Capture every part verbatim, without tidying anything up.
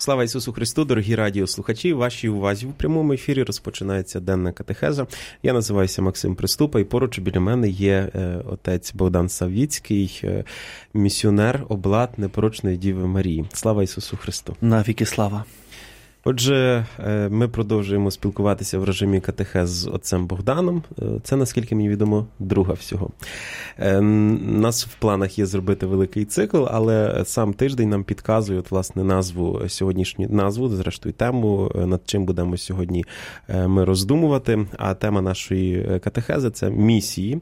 Слава Ісусу Христу, дорогі радіослухачі! Вашій увазі у прямому ефірі розпочинається денна катехеза. Я називаюся Максим Приступа, і поруч біля мене є отець Богдан Саввіцький, місіонер, облат Непорочної Діви Марії. Слава Ісусу Христу! Навіки слава! Отже, ми продовжуємо спілкуватися в режимі катехез з отцем Богданом. Це, наскільки мені відомо, друга всього. У нас в планах є зробити великий цикл, але сам тиждень нам підказує, от, власне, назву, сьогоднішню назву, зрештою, тему, над чим будемо сьогодні ми роздумувати. А тема нашої катехези – це місії.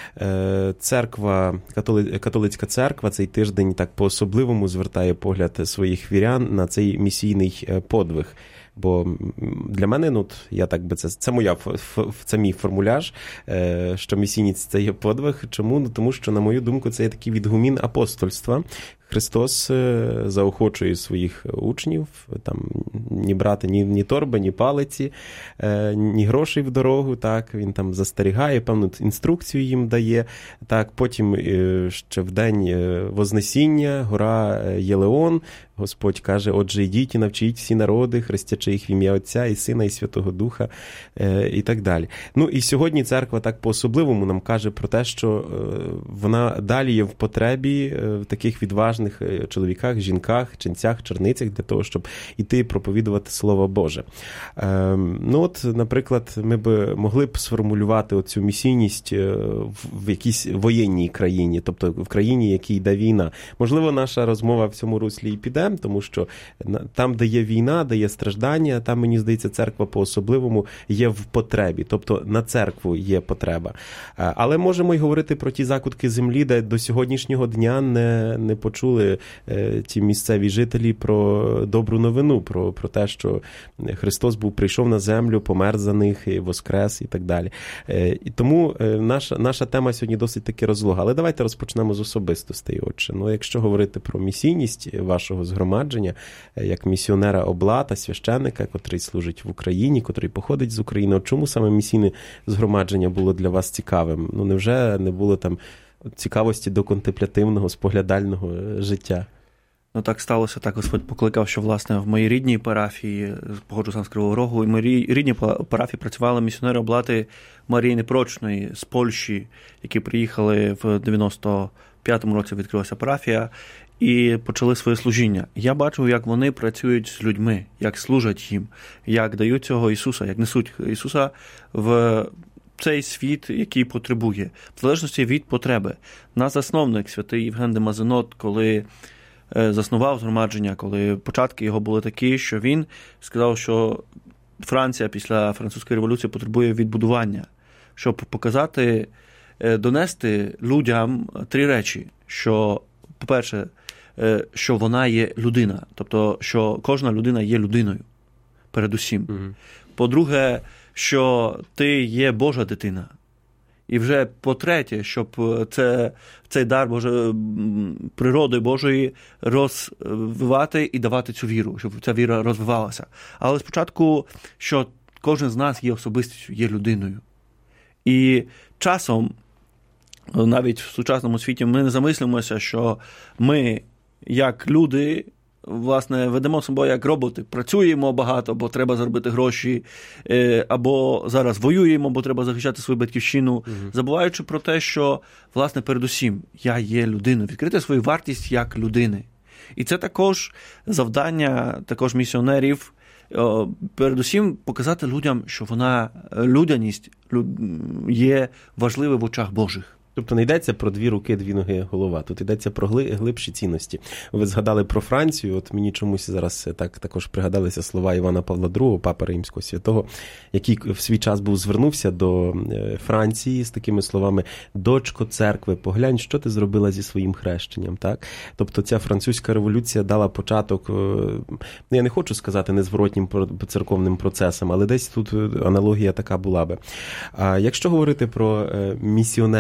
Церква, католицька церква цей тиждень так по-особливому звертає погляд своїх вірян на цей місійний подвиг. Бо для мене, ну, я так би це, це моя, це мій формуляж, що місійність – це є подвиг. Чому? Ну, тому що, на мою думку, це є такий відгумін апостольства. Христос заохочує своїх учнів, там, ні брати ні, ні торби, ні палиці, ні грошей в дорогу, так, він там застерігає, певну інструкцію їм дає, так, потім ще в день Вознесіння, гора Єлеон, Господь каже, отже, йдіть і навчіть всі народи, хрестячи їх в ім'я Отця і Сина і Святого Духа, і так далі. Ну, і сьогодні церква так по-особливому нам каже про те, що вона далі є в потребі в таких відважних чоловіках, жінках, ченцях, черницях для того, щоб іти проповідувати Слово Боже. Ну, от, наприклад, ми б могли б сформулювати оцю місійність в якійсь воєнній країні, тобто в країні, в якій йде війна. Можливо, наша розмова в цьому руслі і піде, тому що там, де є війна, де є страждання, там, мені здається, церква по-особливому є в потребі, тобто на церкву є потреба. Але можемо й говорити про ті закутки землі, де до сьогоднішнього дня не, не почули ті місцеві жителі про добру новину, про, про те, що Христос був, прийшов на землю, помер за них, і воскрес і так далі. І тому наша, наша тема сьогодні досить таки розлога. Але давайте розпочнемо з особистостей, отже. Ну, якщо говорити про місійність вашого згромадження, як місіонера облата, священника, котрий служить в Україні, котрий походить з України, от чому саме місійне згромадження було для вас цікавим? Ну, невже не було там цікавості до контемплятивного, споглядального життя? Ну, так сталося, так Господь покликав, що, власне, в моїй рідній парафії, походжу сам з Кривого Рогу, і в моїй рідній парафії працювали місіонери облати Марії Непорочної з Польщі, які приїхали в дев'яносто п'ятому році, відкрилася парафія, і почали своє служіння. Я бачив, як вони працюють з людьми, як служать їм, як дають цього Ісуса, як несуть Ісуса в цей світ, який потребує, в залежності від потреби. Наш засновник, святий Євген де Мазенот, коли заснував згромадження, коли початки його були такі, що він сказав, що Франція після французької революції потребує відбудування, щоб показати, донести людям три речі, що, по-перше, що вона є людина, тобто, що кожна людина є людиною, передусім. Угу. По-друге, що ти є Божа дитина. І вже по-третє, щоб це, цей дар Боже, природи Божої розвивати і давати цю віру, щоб ця віра розвивалася. Але спочатку, що кожен з нас є особистістю, є людиною. І часом, навіть в сучасному світі, ми не замислимося, що ми, як люди, власне, ведемо собою як роботи, працюємо багато, бо треба заробити гроші, або зараз воюємо, бо треба захищати свою батьківщину, угу. забуваючи про те, що, власне, передусім, я є людиною, відкрити свою вартість як людини. І це також завдання також місіонерів, передусім показати людям, що вона, людяність є важлива в очах Божих. Тобто не йдеться про дві руки, дві ноги, голова. Тут йдеться про глибші цінності. Ви згадали про Францію, от мені чомусь зараз так також пригадалися слова Івана Павла другого, папи Римського Святого, який в свій час був звернувся до Франції з такими словами: «Дочко церкви, поглянь, що ти зробила зі своїм хрещенням». Так? Тобто ця французька революція дала початок, я не хочу сказати незворотнім церковним процесам, але десь тут аналогія така була би. А якщо говорити про місіонера як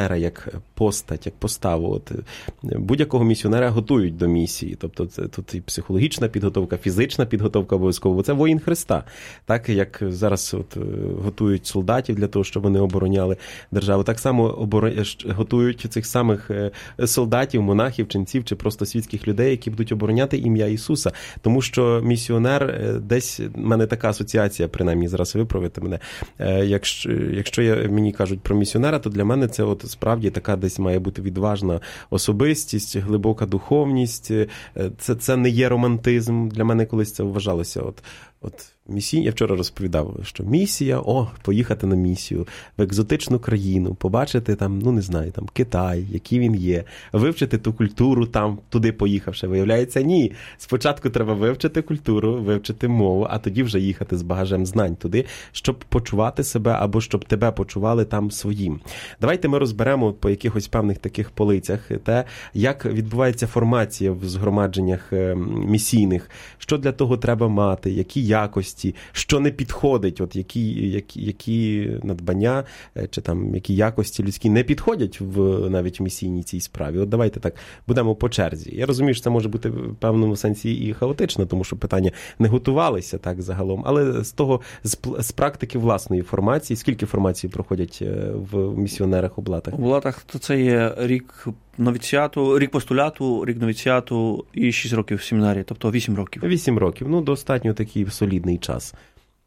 як постать, як поставу. От, будь-якого місіонера готують до місії. Тобто це тут і психологічна підготовка, фізична підготовка обов'язково. Це воїн Христа. Так, як зараз от, готують солдатів для того, щоб вони обороняли державу. Так само обор... готують цих самих солдатів, монахів, ченців чи просто світських людей, які будуть обороняти ім'я Ісуса. Тому що місіонер десь, в мене така асоціація, принаймні зараз виправити мене, якщо, якщо я, мені кажуть про місіонера, то для мене це от справді така десь має бути відважна особистість, глибока духовність. Це, це не є романтизм. Для мене колись це вважалося. От, от місія, я вчора розповідав, що місія, о, поїхати на місію в екзотичну країну, побачити там, ну не знаю, там Китай, який він є, вивчити ту культуру там, туди поїхавши. Виявляється, ні. Спочатку треба вивчити культуру, вивчити мову, а тоді вже їхати з багажем знань туди, щоб почувати себе або щоб тебе почували там своїм. Давайте ми розберемо по якихось певних таких полицях те, як відбувається формація в згромадженнях місійних, що для того треба мати, які якості, що не підходить, от які, які, які надбання чи там які якості людські не підходять в навіть в місійній цій справі. От давайте так будемо по черзі. Я розумію, що це може бути в певному сенсі і хаотично, тому що питання не готувалися так загалом, але з того з, з практики власної формації, скільки формацій проходять в місіонерах облатах? Облатах то це є рік новіціату, рік постуляту, рік новіціату і шість років в семінарі, тобто вісім років. Вісім років, ну достатньо такий солідний час.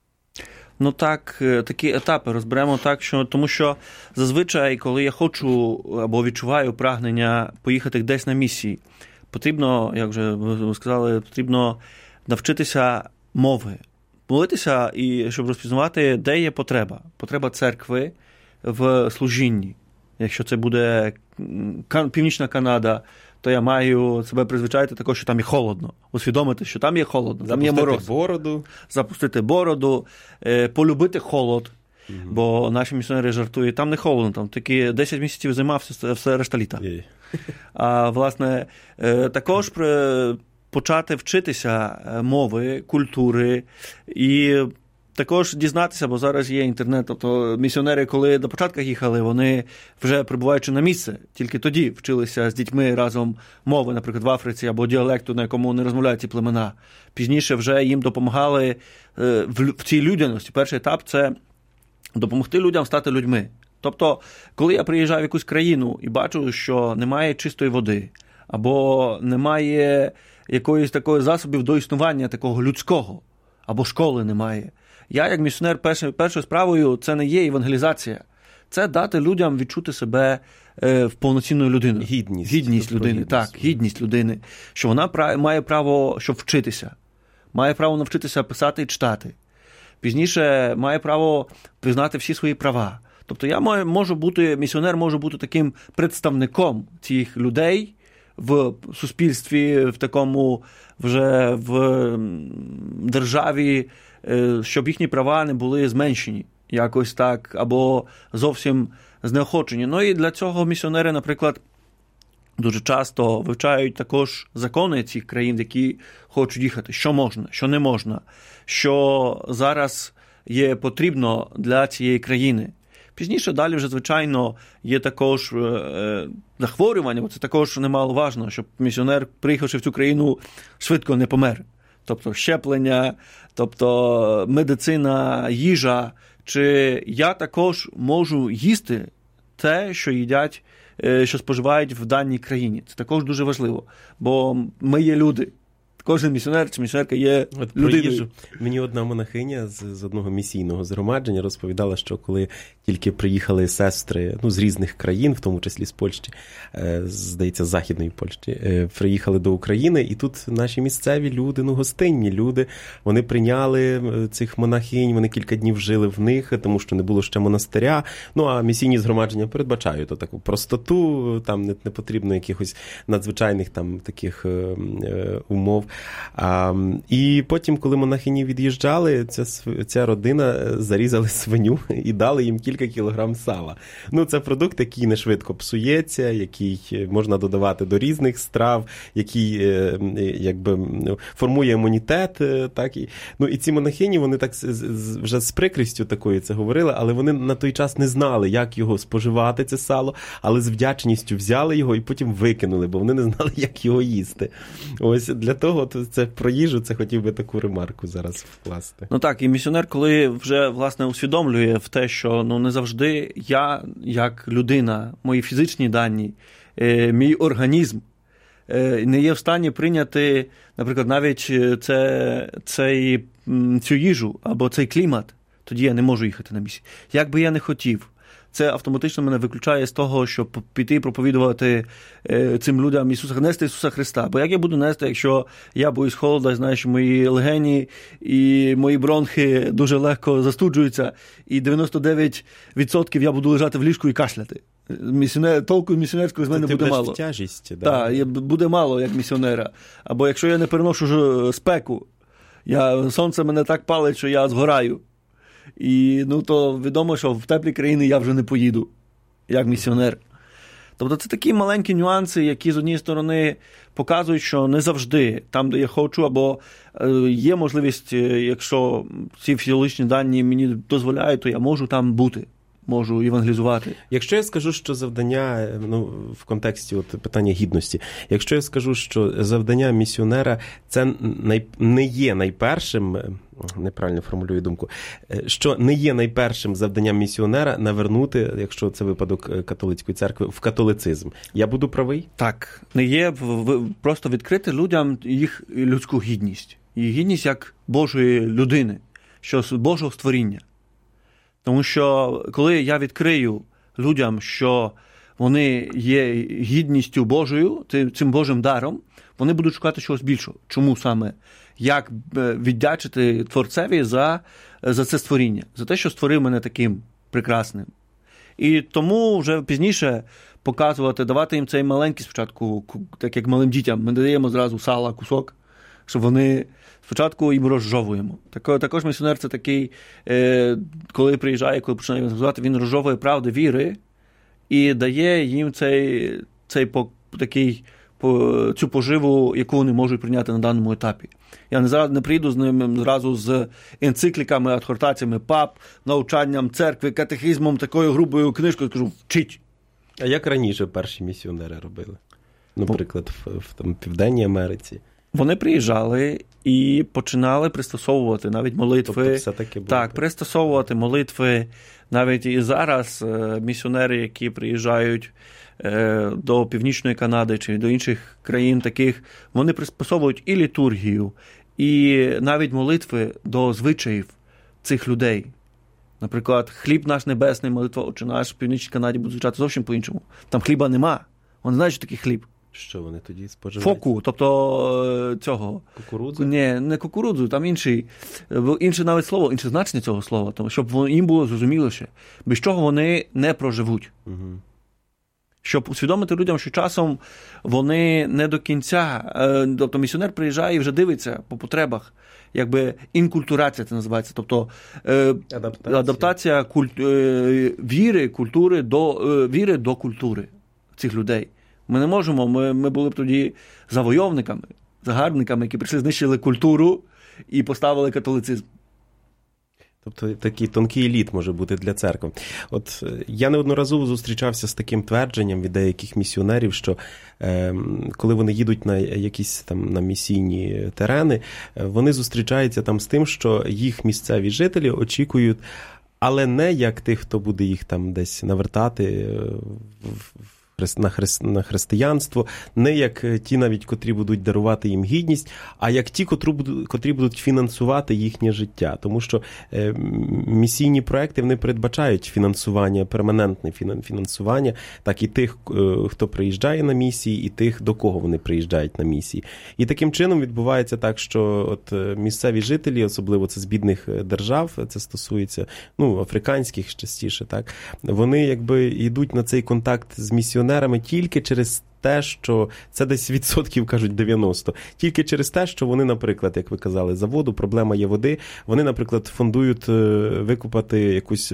Ну так, такі етапи розберемо так, що тому що зазвичай, коли я хочу або відчуваю прагнення поїхати десь на місії, потрібно, як вже ви сказали, потрібно навчитися мови, молитися і щоб розпізнавати, де є потреба. Потреба церкви в служінні. Якщо це буде Північна Канада, то я маю себе призвичайти також, що там є холодно. Усвідомити, що там є холодно, там є мороз. Запустити бороду. Запустити бороду, полюбити холод. Угу. Бо наші місіонери жартують, там не холодно, там такі десять місяців займався, все решта літа. Є. А, власне, також почати вчитися мови, культури і також дізнатися, бо зараз є інтернет, тобто місіонери, коли до початку їхали, вони вже прибуваючи на місце, тільки тоді вчилися з дітьми разом мови, наприклад, в Африці, або діалекту, на якому не розмовляють ці племена. Пізніше вже їм допомагали в цій людяності. Перший етап – це допомогти людям стати людьми. Тобто, коли я приїжджаю в якусь країну і бачу, що немає чистої води, або немає якоїсь такої засобів до існування такого людського, або школи немає, я, як місіонер, першою, першою справою це не є евангелізація. Це дати людям відчути себе е, в повноцінною людиною. Гідність. Гідність людини, гідність. Так, гідність людини. Що вона пра- має право, щоб вчитися. Має право навчитися писати і читати. Пізніше має право признати всі свої права. Тобто я можу бути, місіонер може бути таким представником цих людей в суспільстві, в такому вже в державі, щоб їхні права не були зменшені якось так, або зовсім знеохочені. Ну і для цього місіонери, наприклад, дуже часто вивчають також закони цих країн, в які хочуть їхати. Що можна, що не можна, що зараз є потрібно для цієї країни. Пізніше далі вже, звичайно, є також е, захворювання, бо це також немаловажно, щоб місіонер, приїхавши в цю країну, швидко не помер. Тобто щеплення, тобто медицина, їжа. Чи я також можу їсти те, що їдять, е, що споживають в даній країні. Це також дуже важливо, бо ми є люди. Кожен місіонер чи місіонерка є От людиною. Мені одна монахиня з, з одного місійного згромадження розповідала, що коли тільки приїхали сестри, ну, з різних країн, в тому числі з Польщі, е, здається, з Західної Польщі, е, приїхали до України, і тут наші місцеві люди, ну, гостинні люди, вони прийняли цих монахинь, вони кілька днів жили в них, тому що не було ще монастиря. Ну, а місійні згромадження передбачають таку простоту, там не, не потрібно якихось надзвичайних там таких е, умов. А, і потім, коли монахині від'їжджали, ця, ця родина зарізали свиню і дали їм кілька кілограм сала. Ну, це продукт, який не швидко псується, який можна додавати до різних страв, який якби формує імунітет. Так, і, ну, і ці монахині, вони так вже з прикрістю такою це говорили, але вони на той час не знали, як його споживати, це сало, але з вдячністю взяли його і потім викинули, бо вони не знали, як його їсти. Ось для того, то це про їжу, це хотів би таку ремарку зараз вкласти. Ну так, і місіонер, коли вже, власне, усвідомлює в те, що ну не завжди я, як людина, мої фізичні дані, е, мій організм е, не є в стані прийняти, наприклад, навіть це, цей, цю їжу або цей клімат, тоді я не можу їхати на місію. Як би я не хотів, це автоматично мене виключає з того, щоб піти і проповідувати е, цим людям Ісуса, нести Ісуса Христа. Бо як я буду нести, якщо я боюсь холода, знаю, що мої легені і мої бронхи дуже легко застуджуються, і дев'яносто дев'ять відсотків я буду лежати в ліжку і кашляти. Місіонер, толку місіонерського з мене Ти буде мало. Тяжість, да. Так, буде мало, як місіонера. Або якщо я не переношу спеку, я, сонце мене так палить, що я згораю. І, ну, то відомо, що в теплі країни я вже не поїду, як місіонер. Тобто це такі маленькі нюанси, які, з однієї сторони, показують, що не завжди там, де я хочу, або є можливість, якщо ці фізіологічні дані мені дозволяють, то я можу там бути. Можу евангелізувати. Якщо я скажу, що завдання, ну, в контексті от питання гідності, якщо я скажу, що завдання місіонера це най, не є найпершим, неправильно формулюю думку, що не є найпершим завданням місіонера навернути, якщо це випадок католицької церкви, в католицизм. Я буду правий? Так. Не є просто відкрити людям їх людську гідність. Їх гідність як Божої людини, що з Божого створіння. Тому що, коли я відкрию людям, що вони є гідністю Божою, цим Божим даром, вони будуть шукати чогось більшого. Чому саме? Як віддячити Творцеві за, за це створіння, за те, що створив мене таким прекрасним. І тому вже пізніше показувати, давати їм цей маленький спочатку, так як малим дітям, ми даємо зразу сала, кусок, щоб вони спочатку їм розжовуємо. Так, також місіонер це такий, е, коли приїжджає, коли починає евангелізувати, він розжовує правди віри і дає їм цей, цей по, такий, по, цю поживу, яку вони можуть прийняти на даному етапі. Я не, зразу, не приїду з ними зразу з енцикліками, адхортаціями пап, навчанням церкви, катехізмом, такою грубою книжкою, кажу, вчіть. А як раніше перші місіонери робили? Наприклад, в, в там, Південній Америці. Вони приїжджали і починали пристосовувати навіть молитви. Тобто все-таки було так, пристосовувати молитви. Навіть і зараз місіонери, які приїжджають до Північної Канади чи до інших країн таких, вони пристосовують і літургію, і навіть молитви до звичаїв цих людей. Наприклад, хліб наш небесний, молитва Отче наш в Північній Канаді буде звучати зовсім по-іншому. Там хліба нема. Вони знають, що такий хліб. Що вони тоді споживають? Фоку, тобто цього. Кукурудзу? Ні, не кукурудзу, там інший, інше навіть слово, інше значення цього слова, тому, щоб їм було зрозуміліше, без чого вони не проживуть. Угу. Щоб усвідомити людям, що часом вони не до кінця, тобто місіонер приїжджає і вже дивиться по потребах, якби інкультурація це називається, тобто адаптація, адаптація куль... віри, культури до, віри до культури цих людей. Ми не можемо, ми, ми були б тоді завойовниками, загарбниками, які прийшли, знищили культуру і поставили католицизм. Тобто такий тонкий лід може бути для церкви. От я неодноразово зустрічався з таким твердженням від деяких місіонерів, що е, коли вони їдуть на якісь там на місійні терени, вони зустрічаються там з тим, що їх місцеві жителі очікують, але не як тих, хто буде їх там десь навертати в На, хри... на християнство, не як ті навіть, котрі будуть дарувати їм гідність, а як ті, котрі будуть, котрі будуть фінансувати їхнє життя. Тому що е, місійні проекти, вони передбачають фінансування, перманентне фінансування, так і тих, е, хто приїжджає на місії, і тих, до кого вони приїжджають на місії. І таким чином відбувається так, що от місцеві жителі, особливо це з бідних держав, це стосується, ну, африканських частіше, так, вони якби йдуть на цей контакт з місіонерами тільки через те, що це десь відсотків, кажуть, дев'яносто. Тільки через те, що вони, наприклад, як ви казали, за воду, проблема є води, вони, наприклад, фондують викопати якусь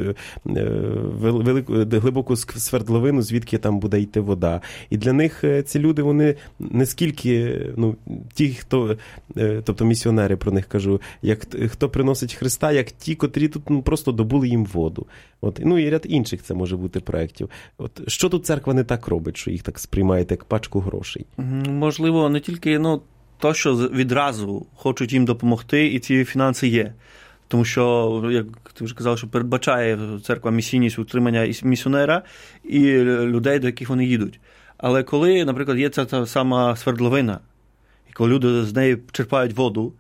велику, глибоку свердловину, звідки там буде йти вода. І для них ці люди, вони не скільки, ну, ті, хто, тобто місіонери, про них кажу, як хто приносить Христа, як ті, котрі тут ну, просто добули їм воду. От, ну і ряд інших це може бути проєктів. От, що тут церква не так робить, що їх так сприймають як пачку грошей? Можливо, не тільки ну, то, що відразу хочуть їм допомогти, і ці фінанси є. Тому що, як ти вже казав, що передбачає церква місійність утримання місіонера і людей, до яких вони їдуть. Але коли, наприклад, є ця та сама свердловина, і коли люди з неї черпають воду,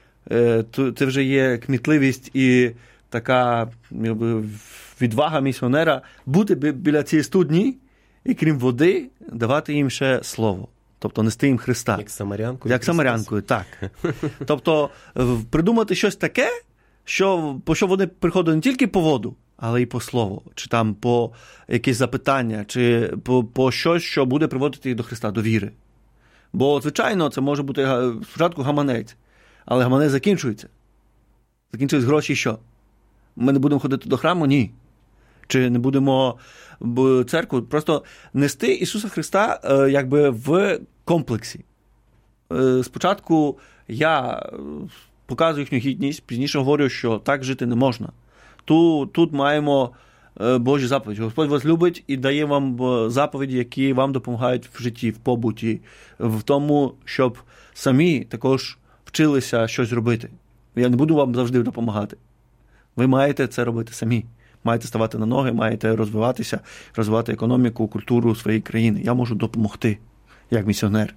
то це вже є кмітливість і така відвага місіонера бути біля цієї студні і, крім води, давати їм ще слово. Тобто нести їм Христа. Як самарянкою? Як самарянкою, так. Тобто придумати щось таке, що, по що вони приходять не тільки по воду, але й по слову, чи там по якісь запитання, чи по, по щось, що буде приводити їх до Христа, до віри. Бо, звичайно, це може бути спочатку гаманець, але гаманець закінчується. Закінчують гроші і що? Ми не будемо ходити до храму? Ні. Чи не будемо в церкву? Просто нести Ісуса Христа якби в комплексі. Спочатку я показую їхню гідність, пізніше говорю, що так жити не можна. Тут, тут маємо Божі заповіді. Господь вас любить і дає вам заповіді, які вам допомагають в житті, в побуті, в тому, щоб самі також вчилися щось робити. Я не буду вам завжди допомагати. Ви маєте це робити самі. Маєте ставати на ноги, маєте розвиватися, розвивати економіку, культуру своєї країни. Я можу допомогти, як місіонер.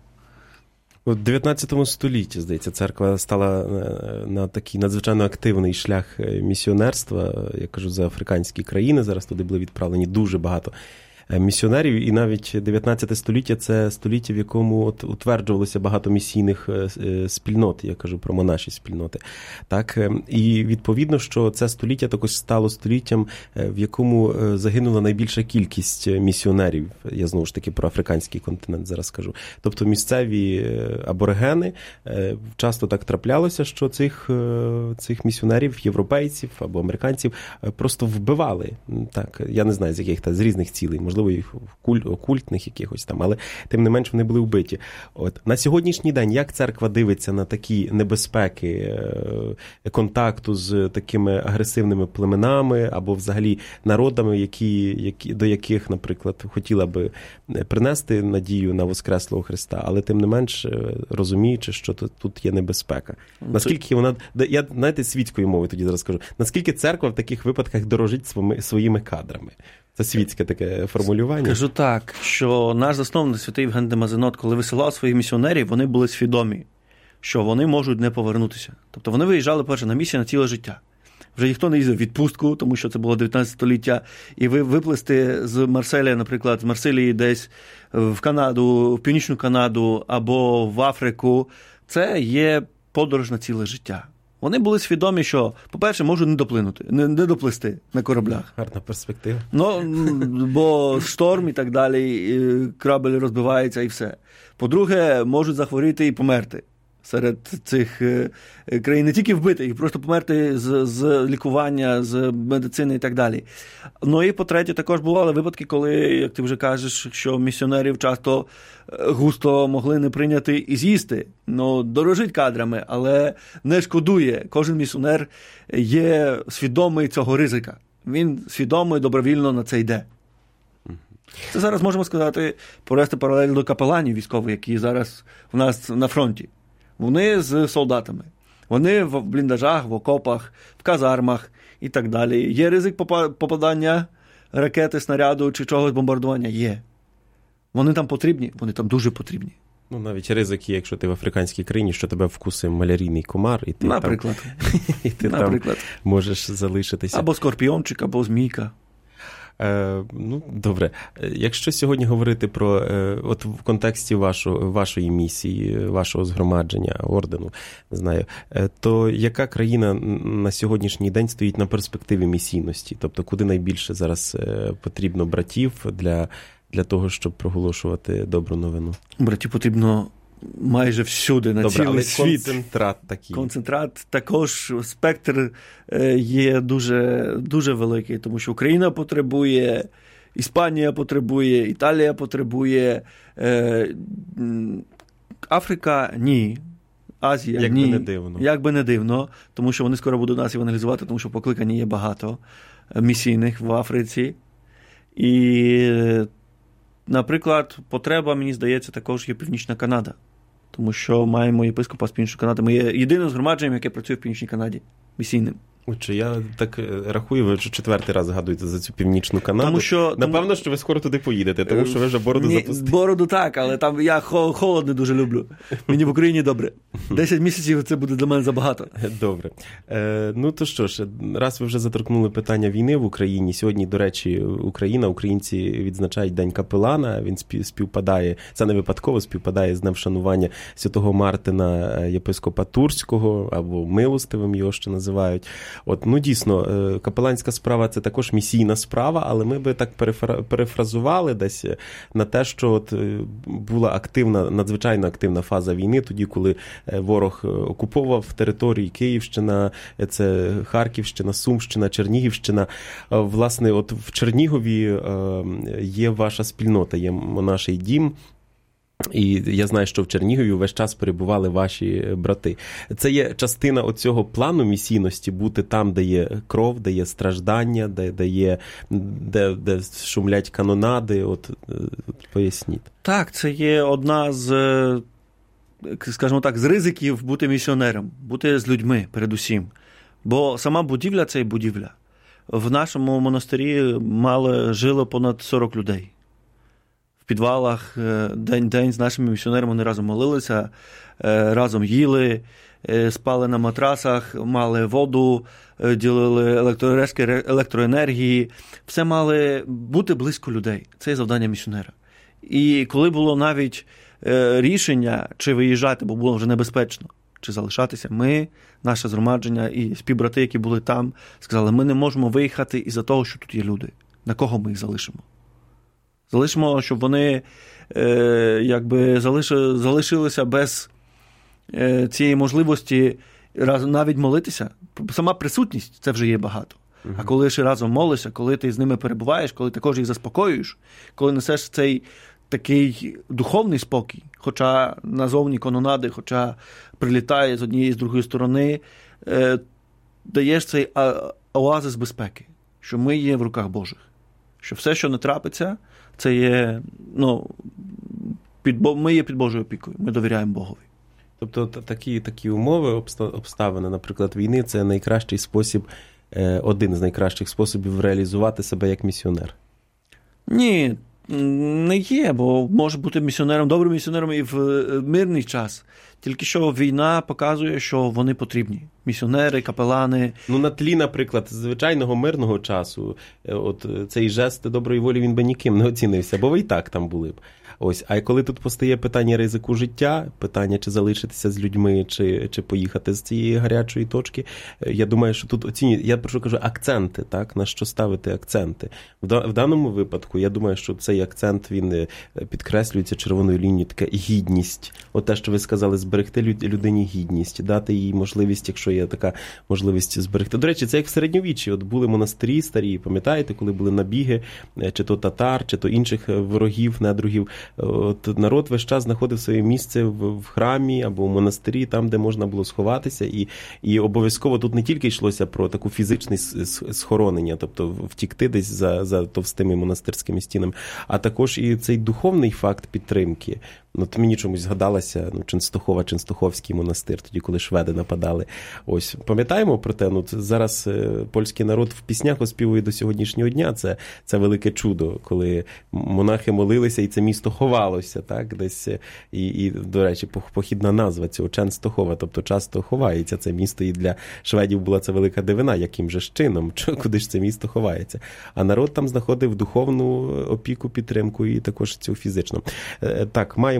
У дев'ятнадцятому столітті, здається, церква стала на такий надзвичайно активний шлях місіонерства. Я кажу, за африканські країни. Зараз туди були відправлені дуже багато місіонерів. І навіть дев'ятнадцяте століття – це століття, в якому от утверджувалося багато місійних спільнот. Я кажу про монаші спільноти. Так? І відповідно, що це століття також стало століттям, в якому загинула найбільша кількість місіонерів. Я знову ж таки про африканський континент зараз кажу. Тобто місцеві аборигени, часто так траплялося, що цих, цих місіонерів, європейців або американців просто вбивали. Так? Я не знаю, з яких та з різних цілей. Можливо, їх окультних якихось там, але тим не менш вони були вбиті. От. На сьогоднішній день як церква дивиться на такі небезпеки контакту з такими агресивними племенами або взагалі народами, які, які, до яких, наприклад, хотіла би принести надію на Воскреслого Христа, але тим не менш розуміючи, що тут є небезпека. Наскільки вона, я, знаєте, світською мовою тоді зараз скажу, наскільки церква в таких випадках дорожить своїми, своїми кадрами? Це світське таке формулювання. Кажу так, що наш засновник святий Євген Демазенот, коли висилав своїх місіонерів, вони були свідомі, що вони можуть не повернутися. Тобто вони виїжджали, перше, на місію на ціле життя. Вже ніхто не їздив в відпустку, тому що це було дев'ятнадцяте століття, і ви виплисти з Марселя, наприклад, з Марсилії десь в Канаду, в Північну Канаду або в Африку, це є подорож на ціле життя. Вони були свідомі, що, по-перше, можуть не доплинути, не, не доплисти на кораблях. Гарна перспектива. Ну, бо шторм і так далі, і корабель розбивається і все. По-друге, можуть захворіти і померти серед цих країн. Не тільки вбити, їх просто померти з, з лікування, з медицини і так далі. Ну і по-третє, також бували випадки, коли, як ти вже кажеш, що місіонерів часто густо могли не прийняти і з'їсти. Ну, дорожить кадрами, але не шкодує. Кожен місіонер є свідомий цього ризика. Він свідомий, добровільно на це йде. Це зараз можемо сказати, провести паралель до капеланів військових, які зараз у нас на фронті. Вони з солдатами. Вони в бліндажах, в окопах, в казармах і так далі. Є ризик попадання ракети, снаряду чи чогось бомбардування? Є. Вони там потрібні? Вони там дуже потрібні. Ну, навіть ризик є, якщо ти в африканській країні, що тебе вкусить малярійний комар, і ти, Наприклад. там, і ти Наприклад. там можеш залишитися. Або скорпіончик, або змійка. Е, ну, добре. Якщо сьогодні говорити про, е, от в контексті вашу, вашої місії, вашого згромадження, ордену, не знаю, е, то яка країна на сьогоднішній день стоїть на перспективі місійності? Тобто, куди найбільше зараз е, потрібно братів для для того, щоб проголошувати добру новину? Браті, потрібно майже всюди, на Добре, цілий але світ. Концентрат такий. Концентрат також, спектр є дуже, дуже великий, тому що Україна потребує, Іспанія потребує, Італія потребує, Африка – ні. Азія – Як ні. би не дивно. Як би не дивно, тому що вони скоро будуть нас евангелізувати, тому що покликання є багато місійних в Африці. І, наприклад, потреба, мені здається, також є Північна Канада. Тому що маємо єпископа з Північної Канади. Ми є єдиним згромадженням, яке працює в Північній Канаді, місійним. Отже, я так рахую, ви вже четвертий раз згадуєте за цю Північну Канаду. Тому що, Напевно, тому... що ви скоро туди поїдете, тому що ви вже бороду Ні, запустили. Бороду так, але там я холод не дуже люблю. Мені в Україні добре. Десять місяців це буде для мене забагато. Добре. Е, ну то що ж, раз ви вже заторкнули питання війни в Україні, сьогодні, до речі, Україна, українці відзначають День капелана, він співпадає, це не випадково, співпадає з днем вшанування святого Мартина, єпископа Турського, або милостивим його ще називають. От, ну дійсно, капеланська справа – це також місійна справа, але ми би так перефразували десь на те, що от була активна, надзвичайно активна фаза війни, тоді, коли ворог окуповував території Київщина, це Харківщина, Сумщина, Чернігівщина. Власне, от в Чернігові є ваша спільнота, є наш дім. І я знаю, що в Чернігові весь час перебували ваші брати. Це є частина оцього плану місійності, бути там, де є кров, де є страждання, де, де, є, де, де шумлять канонади. От, от поясніть. Так, це є одна з, скажімо так, з ризиків бути місіонером, бути з людьми передусім. Бо сама будівля – це і будівля. В нашому монастирі мало, жило понад сорок людей. В підвалах день-день з нашими місіонерами вони разом молилися, разом їли, спали на матрасах, мали воду, ділили електрорешки, електроенергії. Все мали бути близько людей. Це є завдання місіонера. І коли було навіть рішення, чи виїжджати, бо було вже небезпечно, чи залишатися, ми, наше згромадження і співбрати, які були там, сказали, ми не можемо виїхати із-за того, що тут є люди. На кого ми їх залишимо? Залишимо, щоб вони е, якби залиши, залишилися без е, цієї можливості разом навіть молитися. Сама присутність – це вже є багато. Uh-huh. А коли ще разом молишся, коли ти з ними перебуваєш, коли також їх заспокоюєш, коли несеш цей такий духовний спокій, хоча назовні канонади, хоча прилітає з однієї, з другої сторони, е, даєш цей оазис безпеки, що ми є в руках Божих. Що все, що не трапиться, це є, ну, під, ми є під Божою опікою, ми довіряємо Богові. Тобто такі, такі умови, обставини, наприклад, війни, це найкращий спосіб, один з найкращих способів реалізувати себе як місіонер? Ні, не є, бо може бути місіонером, добрим місіонером і в мирний час. Тільки що війна показує, що вони потрібні. Місіонери, капелани. Ну, на тлі, наприклад, звичайного мирного часу, от цей жест доброї волі, він би ніким не оцінився, бо ви і так там були б. Ось, а коли тут постає питання ризику життя, питання, чи залишитися з людьми, чи, чи поїхати з цієї гарячої точки, я думаю, що тут оцінюють, я прошу кажу, акценти, так, на що ставити акценти. В, в даному випадку, я думаю, що цей акцент, він підкреслюється червоною лінією, така гідність. От те, що ви сказали, зберегти людині гідність, дати їй можливість, якщо є така можливість зберегти. До речі, це як в середньовіччі, от були монастирі старі, пам'ятаєте, коли були набіги, чи то татар, чи то інших ворогів, недругів. От народ весь час знаходив своє місце в, в храмі або в монастирі, там, де можна було сховатися. І, і обов'язково тут не тільки йшлося про таку фізичне схоронення, тобто втікти десь за, за товстими монастирськими стінами, а також і цей духовний факт підтримки. От мені чомусь згадалося, ну, Ченстохова, Ченстоховський монастир, тоді, коли шведи нападали. Ось, пам'ятаємо про те, ну, зараз польський народ в піснях оспівує до сьогоднішнього дня, це, це велике чудо, коли монахи молилися, і це місто ховалося, так, десь, і, і до речі, похідна назва цього Ченстохова, тобто часто ховається це місто, і для шведів була це велика дивина, яким же ж чином, куди ж це місто ховається. А народ там знаходив духовну опіку, підтримку і також цю фізичну. Так, маємо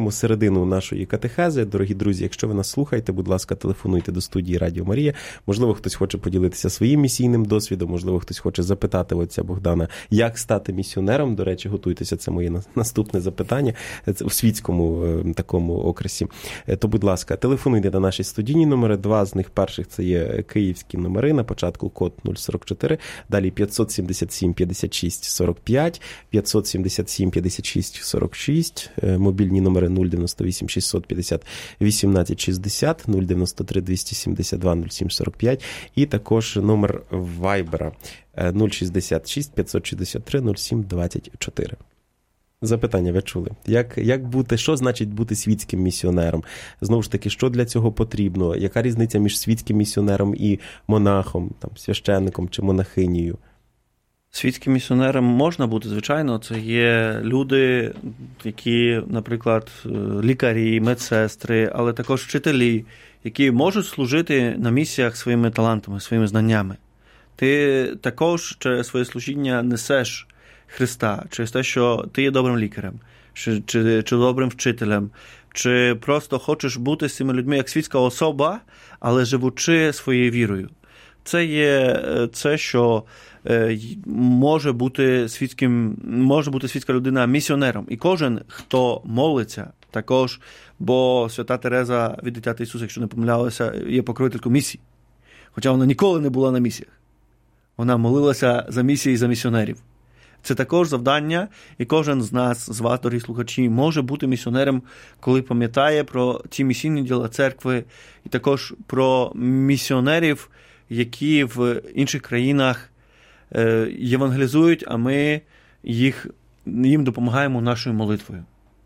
маємо середину нашої катехези. Дорогі друзі, якщо ви нас слухаєте, будь ласка, телефонуйте до студії Радіо Марія. Можливо, хтось хоче поділитися своїм місійним досвідом, можливо, хтось хоче запитати отця Богдана, як стати місіонером. До речі, готуйтеся, це моє наступне запитання у світському такому окресі. То, будь ласка, телефонуйте на наші студійні номери. Два з них перших це є київські номери, на початку код нуль сорок чотири, далі п'ятсот сімдесят сім п'ятдесят шість сорок п'ять, п'ятсот сімдесят сім п'ятдесят шість сорок шість, мобільні номери нуль дев'яносто вісім шістсот п'ятдесят вісімнадцять шістдесят, нуль дев'яносто три двісті сімдесят два нуль сім сорок п'ять і також номер Вайбера нуль шістдесят шість п'ятсот шістдесят три нуль сім двадцять чотири. Запитання ви чули. Як, як бути, що значить бути світським місіонером? Знову ж таки, що для цього потрібно? Яка різниця між світським місіонером і монахом, там, священником чи монахинею? Світським місіонером можна бути, звичайно. Це є люди, які, наприклад, лікарі, медсестри, але також вчителі, які можуть служити на місіях своїми талантами, своїми знаннями. Ти також через своє служіння несеш Христа, через те, що ти є добрим лікарем, чи, чи, чи добрим вчителем, чи просто хочеш бути з цими людьми як світська особа, але живучи своєю вірою. Це є це, що може бути світським, може бути світська людина місіонером. І кожен, хто молиться, також, бо свята Тереза від дитяти Ісуса, якщо не помилялася, є покровителькою місій. Хоча вона ніколи не була на місіях. Вона молилася за місії і за місіонерів. Це також завдання, і кожен з нас, з вас, дорогі слухачі, може бути місіонером, коли пам'ятає про ті місійні діла церкви, і також про місіонерів, які в інших країнах євангелізують, а ми їх, їм допомагаємо нашою молитвою.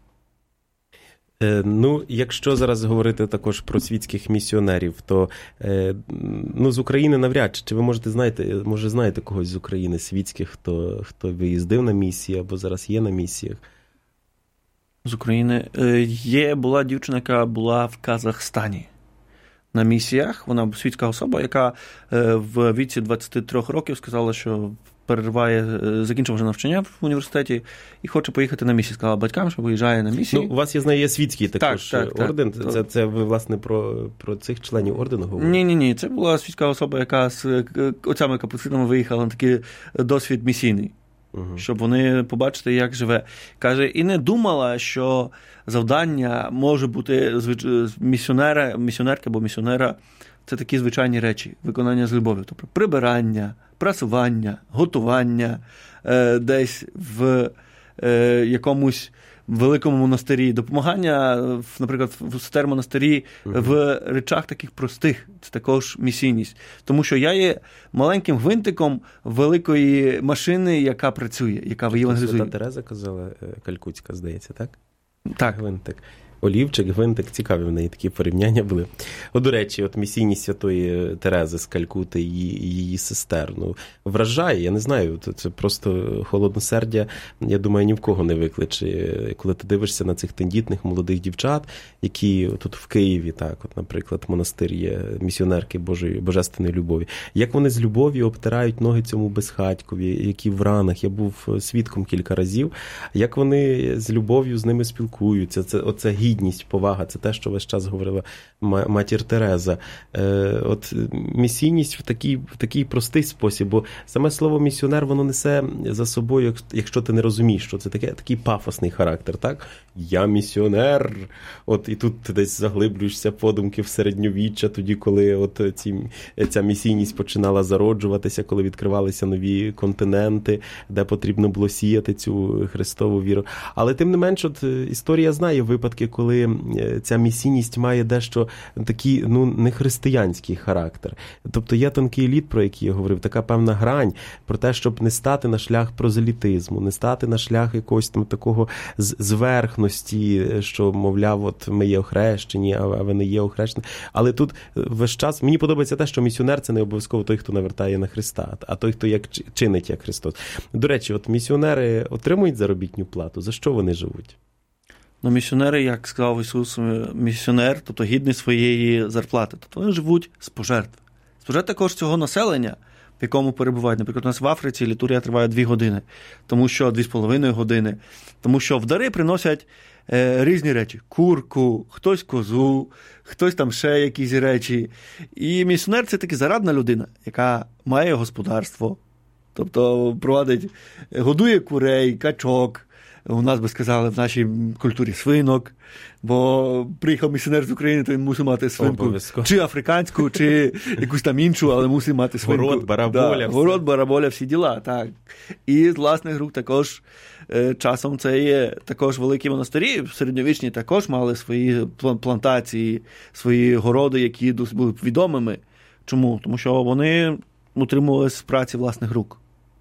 Ну, якщо зараз говорити також про світських місіонерів, то ну, з України навряд чи. Чи ви можете знаєте, може знаєте когось з України світських, хто, хто виїздив на місії або зараз є на місіях? З України є, була дівчина, яка була в Казахстані на місіях. Вона світська особа, яка в віці двадцяти трьох років сказала, що перериває, закінчив вже навчання в університеті і хоче поїхати на місію. Сказала батькам, що виїжджає на місію. Ну, у вас, я знаю, є світський також так, так, орден. Так, це, це ви, власне, про, про цих членів ордену говорите? Ні-ні-ні, це була світська особа, яка з отцями капуцинами виїхала на такий досвід місійний. Угу. Щоб вони побачити, як живе. Каже, і не думала, що завдання може бути місіонера, місіонерки або місіонера. Це такі звичайні речі, виконання з любов'ю. Тобто прибирання, прасування, готування е, десь в е, якомусь великому монастирі, допомагання, наприклад, в сестер-монастирі uh-huh. в речах таких простих. Це також місійність. Тому що я є маленьким гвинтиком великої машини, яка працює, яка євангелізує. Свята Тереза казала, Калькутська, здається, так? Так. Гвинтик. Олівчик, гвинтик, цікаві в неї такі порівняння були. О, до речі, от місійність святої Терези з Калькути і її, її сестер, ну, вражає, я не знаю, це просто холодносердя, я думаю, ні в кого не викличе. Коли ти дивишся на цих тендітних молодих дівчат, які тут в Києві, так, от, наприклад, монастир є, місіонерки Божої, Божественної любові, як вони з любов'ю обтирають ноги цьому безхатькові, які в ранах, я був свідком кілька разів, як вони з любов'ю з ними спілкуються, це, оце гідність. Гідність, повага, це те, що весь час говорила матір Тереза. Е, от місійність в такий, в такий простий спосіб, бо саме слово місіонер, воно несе за собою, якщо ти не розумієш, що це таке, такий пафосний характер, так? Я місіонер! От і тут ти десь заглиблюєшся подумки в середньовіччя, тоді, коли от ці, ця місійність починала зароджуватися, коли відкривалися нові континенти, де потрібно було сіяти цю Христову віру. Але тим не менш, от історія знає випадки, коли ця місійність має дещо такий, ну, не християнський характер. Тобто є тонкий лід, про який я говорив, така певна грань про те, щоб не стати на шлях прозелітизму, не стати на шлях якогось там такого зверхності, що, мовляв, от ми є охрещені, а ви не є охрещені. Але тут весь час, мені подобається те, що місіонер – це не обов'язково той, хто навертає на Христа, а той, хто як чинить як Христос. До речі, от місіонери отримують заробітну плату? За що вони живуть? Ну, місіонери, як сказав Ісус, місіонер, тобто гідний своєї зарплати. Тобто вони живуть з пожертв. З пожертв також цього населення, в якому перебувають. Наприклад, у нас в Африці літургія триває дві години, тому що дві з половиною години, тому що в дари приносять е, різні речі. Курку, хтось козу, хтось там ще якісь речі. І місіонер – це таки зарадна людина, яка має господарство, тобто провадить, годує курей, качок, у нас би сказали в нашій культурі свинок, бо приїхав місіонер з України, то він мусить мати свинку. Обов'язково. Чи африканську, чи якусь там іншу, але мусить мати свинку. Город, бараболя. Да, город, бараболя, всі діла, так. І з власних рук також е, часом це є також великі монастирі, середньовічні також мали свої плантації, свої городи, які були відомими. Чому? Тому що вони утримувалися з праці власних рук.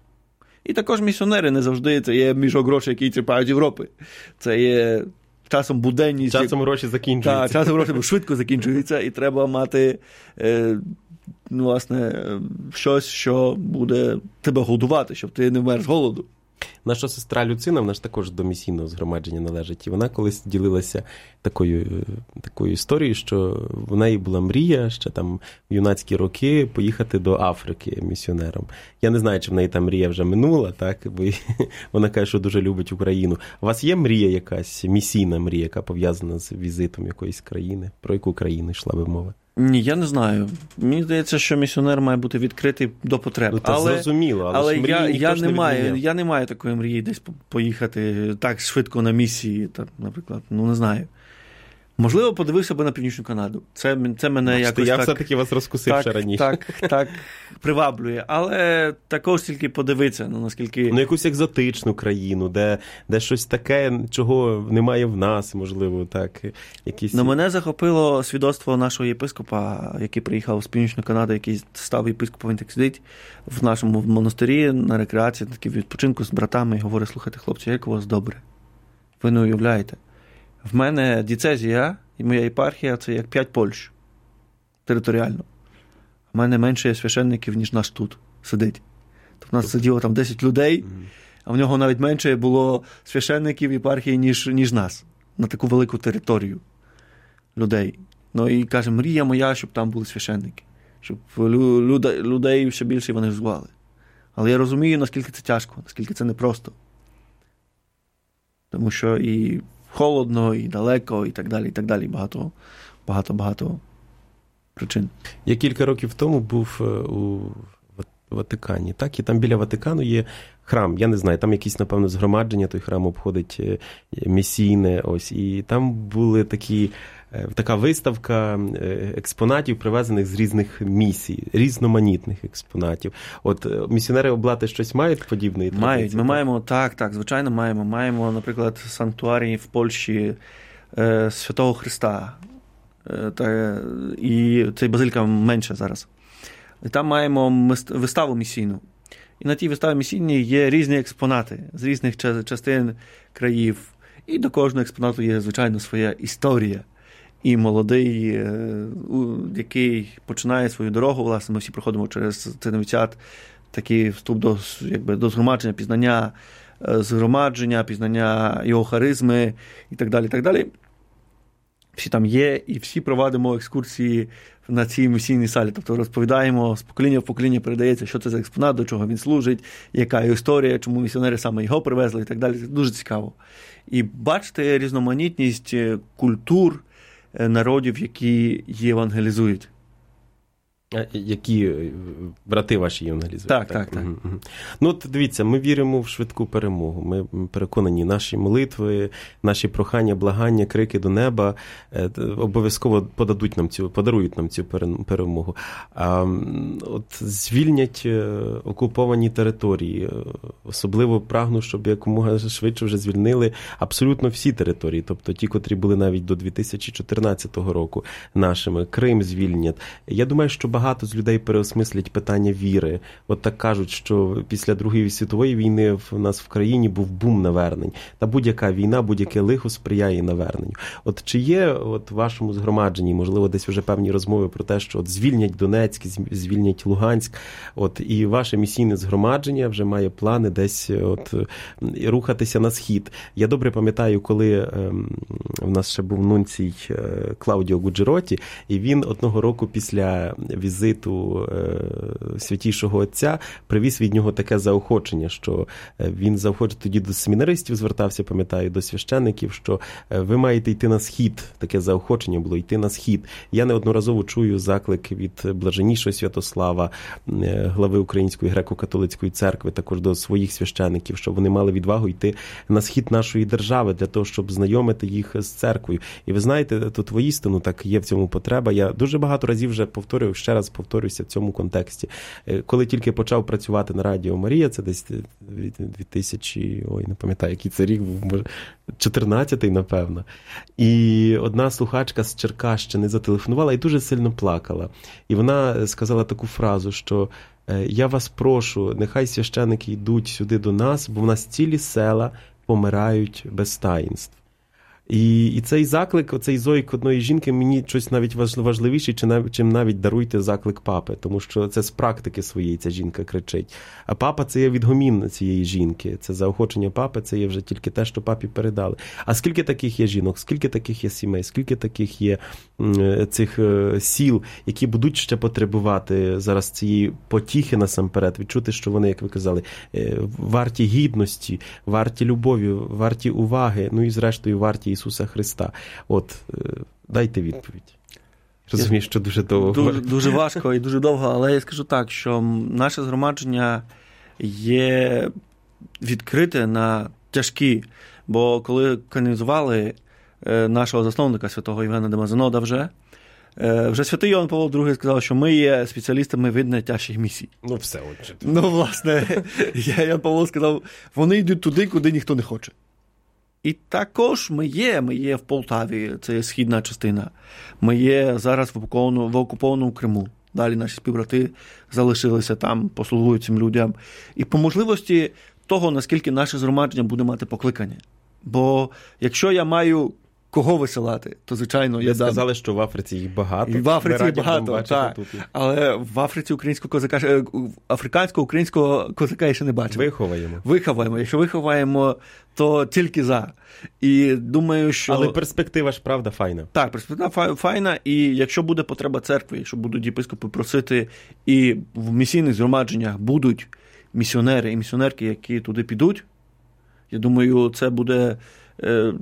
І також місіонери не завжди це є мішок грошей, який черпають з Європи. Це є часом буденність. Часом гроші закінчуються. Так, часом гроші швидко закінчуються, і треба мати, е, власне, щось, що буде тебе годувати, щоб ти не вмер з голоду. Наша сестра Люцина, вона ж також до місійного згромадження належить, і вона колись ділилася такою, такою історією, що в неї була мрія ще там в юнацькі роки поїхати до Африки місіонером. Я не знаю, чи в неї та мрія вже минула, так, бо вона каже, що дуже любить Україну. У вас є мрія якась, місійна мрія, яка пов'язана з візитом якоїсь країни? Про яку країну йшла би мова? Ні, я не знаю. Мені здається, що місіонер має бути відкритий до потреб. Ну, так, але, зрозуміло, але, але ж мрії я, я, не не маю, я не маю такої мрії десь поїхати так швидко на місії, так, наприклад. Ну, не знаю. Можливо, подивився би на Північну Канаду. Це, це мене Бачите, якось я так... все-таки вас розкусив так, ще раніше. Так, так, приваблює. Але також тільки подивитися, ну, наскільки... Ну, якусь екзотичну країну, де, де щось таке, чого немає в нас, можливо, так. Якісь... Ну, мене захопило свідоцтво нашого єпископа, який приїхав з Північної Канади, який став єпископом, він так сидить в нашому монастирі на рекреації, такий відпочинку з братами, і говорить: слухайте, хлопці, як у вас добре? Ви не уявляєте. В мене дієцезія і моя єпархія – це як п'ять Польщ територіально. В мене менше є священників, ніж нас тут сидить. Тобто в нас сиділо там десять людей, а в нього навіть менше було священників єпархії, ніж, ніж нас. На таку велику територію людей. Ну і, каже, мрія моя, щоб там були священники. Щоб людей, людей ще більше евангелізували. Але я розумію, наскільки це тяжко, наскільки це непросто. Тому що і холодно, і далеко, і так далі, і так далі. Багато, багато, багато причин. Я кілька років тому був у Ватикані, так? І там біля Ватикану є храм. Я не знаю, там якісь, напевно, згромадження, той храм обходить місійне, ось. І там були такі, така виставка експонатів, привезених з різних місій, різноманітних експонатів. От місіонери Облати щось мають подібне? Мають. Ми маємо, так, так, звичайно, маємо. Маємо, наприклад, санктуарій в Польщі е, Святого Христа. Е, та, і цей базиліка менше зараз. І там маємо виставу місійну. І на тій виставі місійній є різні експонати з різних частин країв. І до кожного експонату є, звичайно, своя історія. І молодий, який починає свою дорогу, власне, ми всі проходимо через цей новіціат, такий вступ до, якби, до згромадження, пізнання згромадження, пізнання його харизми і так далі, і так далі. Всі там є, і всі проводимо екскурсії на цій місійній салі. Тобто розповідаємо, з покоління в покоління передається, що це за експонат, до чого він служить, яка його історія, чому місіонери саме його привезли і так далі. Це дуже цікаво. І бачите різноманітність культур народів, які євангелізують. Які брати ваші євангелізують. Так, так, так. Угу, угу. Ну, от дивіться, ми віримо в швидку перемогу. Ми переконані, наші молитви, наші прохання, благання, крики до неба обов'язково подадуть нам цю, подарують нам цю перемогу. А от звільнять окуповані території. Особливо прагну, щоб якомога швидше вже звільнили абсолютно всі території. Тобто ті, котрі були навіть до дві тисячі чотирнадцятого року нашими. Крим звільнять. Я думаю, що багато з людей переосмислять питання віри. От так кажуть, що після Другої світової війни в нас в країні був бум навернень. Та будь-яка війна, будь-яке лихо сприяє наверненню. От чи є от в вашому згромадженні, можливо, десь вже певні розмови про те, що от звільнять Донецьк, звільнять Луганськ, от і ваше місійне згромадження вже має плани, де десь от, рухатися на схід. Я добре пам'ятаю, коли в нас ще був нунцій Клаудіо Гуджероті, і він одного року після візиту Святішого Отця привіз від нього таке заохочення, що він заохочив тоді до семінаристів, звертався, пам'ятаю, до священників, що ви маєте йти на схід. Таке заохочення було, йти на схід. Я неодноразово чую заклик від блаженнішого Святослава, глави Української греко-католицької церкви, також до своїх священиків, щоб вони мали відвагу йти на схід нашої держави для того, щоб знайомити їх з церквою. І ви знаєте, тут воістину так є в цьому потреба. Я дуже багато разів вже повторюю, ще раз повторююся в цьому контексті. Коли тільки почав працювати на Радіо Марія, це десь дві тисячі, ой, не пам'ятаю, який це рік був, може, чотирнадцятий, напевно. І одна слухачка з Черкащини зателефонувала і дуже сильно плакала. І вона сказала таку фразу, що я вас прошу, нехай священики йдуть сюди до нас, бо в нас цілі села помирають без таїнств. І, і цей заклик, оцей зойк одної жінки мені щось навіть важливіший, чим навіть даруйте заклик папи, тому що це з практики своєї ця жінка кричить. А папа – це є відгомін цієї жінки, це заохочення папи, це є вже тільки те, що папі передали. А скільки таких є жінок, скільки таких є сімей, скільки таких є цих сіл, які будуть ще потребувати зараз цієї потіхи насамперед, відчути, що вони, як ви казали, варті гідності, варті любові, варті уваги, ну і зрештою варті Ісуса Христа. От, дайте відповідь. Розумію, що дуже довго. Дуже, дуже важко і дуже довго, але я скажу так, що наше згромадження є відкрите на тяжкі, бо коли канонізували нашого засновника, святого Євгена Демазенода вже, вже святий Йоанн Павло другий сказав, що ми є спеціалістами від найтяжчих місій. Ну все, отже. Ну, власне, Йоанн Павло сказав, вони йдуть туди, куди ніхто не хоче. І також ми є, ми є в Полтаві, це є східна частина. Ми є зараз в окупованому, в окупованому Криму. Далі наші співбрати залишилися там, послугують цим людям. І по можливості того, наскільки наше згромадження буде мати покликання. Бо якщо я маю кого висилати, то, звичайно, ви я дам. Ви сказали, що в Африці їх багато. І в Африці їх багато, так. Але в Африці українського козака, африканського українського козака я ще не бачив. Виховаємо. Виховаємо. Якщо виховаємо, то тільки за. І думаю, що... Але перспектива ж, правда, файна. Так, перспектива файна, і якщо буде потреба церкви, якщо будуть єпископи просити, і в місійних згромадженнях будуть місіонери і місіонерки, які туди підуть, я думаю, це буде... Е,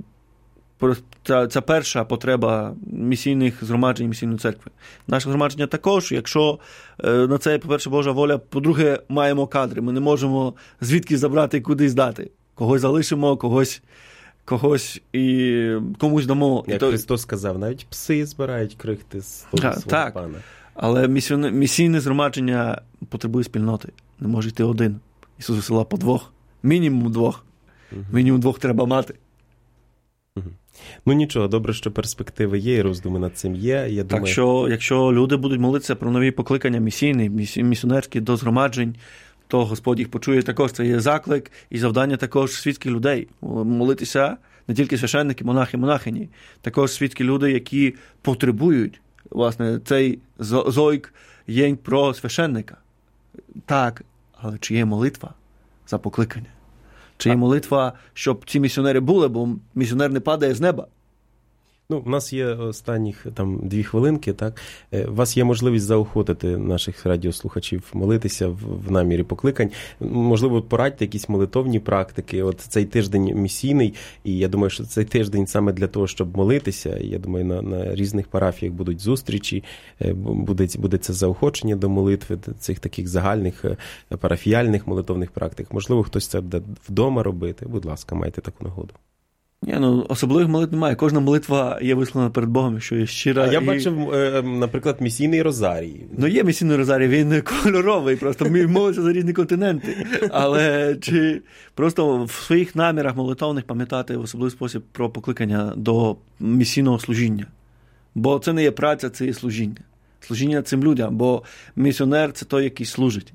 Це, це перша потреба місійних згромаджень, місійної церкви. Наше згромадження також, якщо е, на це, по-перше, Божа воля, по-друге, маємо кадри. Ми не можемо звідки забрати і кудись дати. Когось залишимо, когось, когось і комусь дамо. Як і то... Христос сказав, навіть пси збирають крихти з того свого так. пана. Але місійне, місійне згромадження потребує спільноти. Не може йти один. Ісус висилав по двох. Мінімум двох. Угу. Мінімум двох треба мати. Угу. Ну нічого, добре, що перспективи є і роздуми над цим є. Я думаю... Так що, якщо люди будуть молитися про нові покликання місійні, місіонерські до згромаджень, то Господь їх почує також. Це є заклик і завдання також світських людей. Молитися не тільки священники, монахи, монахині, також світські люди, які потребують, власне, цей зойк є про священника. Так, але чи є молитва за покликання? Чи є молитва, щоб ці місіонери були, бо місіонер не падає з неба? Ну, у нас є останніх там дві хвилинки, так? У вас є можливість заохотити наших радіослухачів молитися в, в намірі покликань. Можливо, порадьте якісь молитовні практики. От цей тиждень місійний, і я думаю, що цей тиждень саме для того, щоб молитися. Я думаю, на, на різних парафіях будуть зустрічі, буде, буде це заохочення до молитви, цих таких загальних парафіяльних молитовних практик. Можливо, хтось це буде вдома робити. Будь ласка, майте таку нагоду. Ні, ну, особливих молитв немає. Кожна молитва є висловлена перед Богом, що є щира. А я і... бачив, наприклад, місійний розарій. Ну, є місійний розарій, він кольоровий, просто молиться за різні континенти. Але чи просто в своїх намірах молитовних пам'ятати в особливий спосіб про покликання до місійного служіння. Бо це не є праця, це є служіння. Служіння цим людям, бо місіонер – це той, який служить.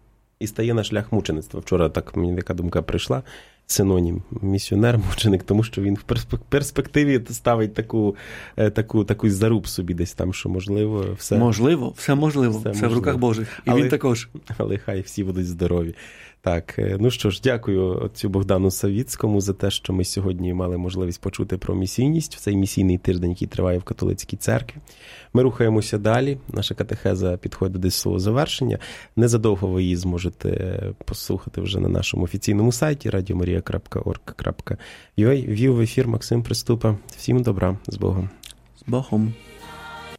І стає на шлях мучеництва. Вчора так мені така думка прийшла. Синонім місіонер, мученик, тому що він в перспективі ставить таку, таку, таку заруб собі десь там, що можливо все. Можливо, все можливо, все, все в руках Божих. І але, він також. Але хай всі будуть здорові. Так, ну що ж, дякую отцю Богдану Савіцькому за те, що ми сьогодні мали можливість почути про місійність в цей місійний тиждень, який триває в католицькій церкві. Ми рухаємося далі, наша катехеза підходить до свого завершення. Незадовго ви її зможете послухати вже на нашому офіційному сайті радіомарія крапка орг крапка ю а. Вів в ефір Максим Приступа. Всім добра, з Богом. З Богом.